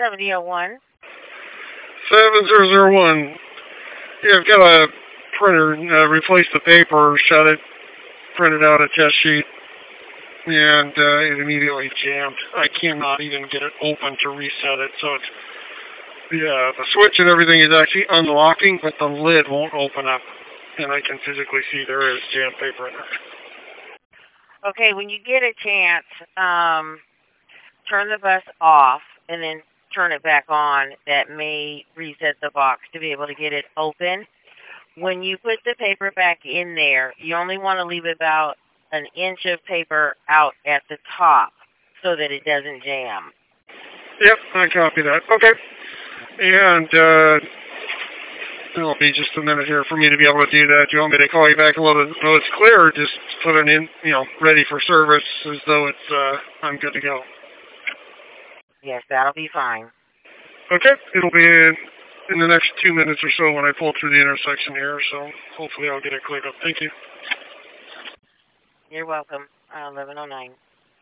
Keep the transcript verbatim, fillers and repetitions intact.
seventy oh one. seven zero zero one. Yeah, I've got a printer. Uh, replaced the paper, shut it, printed out a test sheet, and uh, it immediately jammed. I cannot even get it open to reset it. So it's yeah, the switch and everything is actually unlocking, but the lid won't open up, and I can physically see there is jammed paper in there. Okay, when you get a chance, um, turn the bus off and then turn it back on. That may reset the box to be able to get it open. When you put the paper back in there, you only want to leave about an inch of paper out at the top so that it doesn't jam. Yep, I copy that. Okay. And uh, it'll be just a minute here for me to be able to do that. Do you want me to call you back a little bit when it's clear, or just put it in, you know, ready for service as though it's, uh, I'm good to go? Yes, that'll be fine. Okay, it'll be in, in the next two minutes or so when I pull through the intersection here, so hopefully I'll get it cleared up. Thank you. You're welcome. Uh, eleven oh nine.